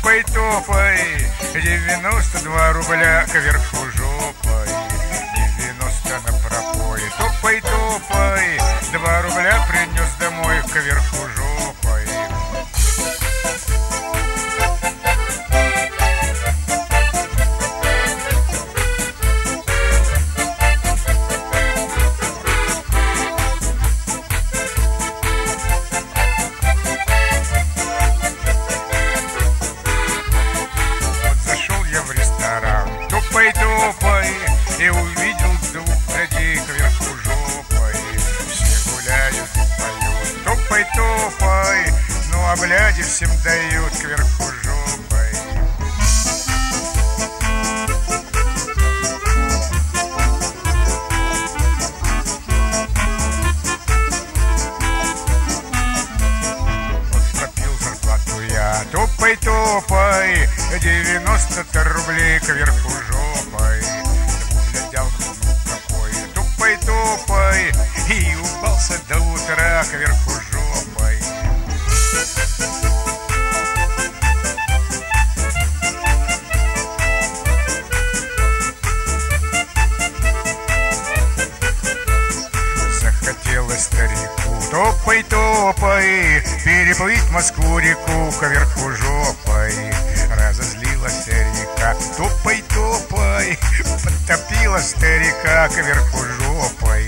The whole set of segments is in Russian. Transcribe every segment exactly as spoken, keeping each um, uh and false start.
Топай, топай, девяносто два рубля кверху жопой, девяносто на пропой. Топай, топай, два рубля принес домой кверху жопой. Топай, топай, и увидел двух людей кверху жопой. Все гуляют и поют. Топай, топай, ну а бляди всем дают кверху жопой. Вот пропил зарплату я. Топай, топай, девяносто рублей кверху жопой. Глядел, ну какой. Топай, топай, и упался до утра кверху жопой. Захотелось старику, топай, топай, переплыть Москву-реку кверху жопой. Разозлилась река, топай, топай, потопила старика кверху жопой.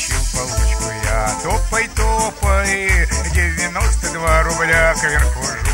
Топай, топай, девяносто два рубля кверху жопой.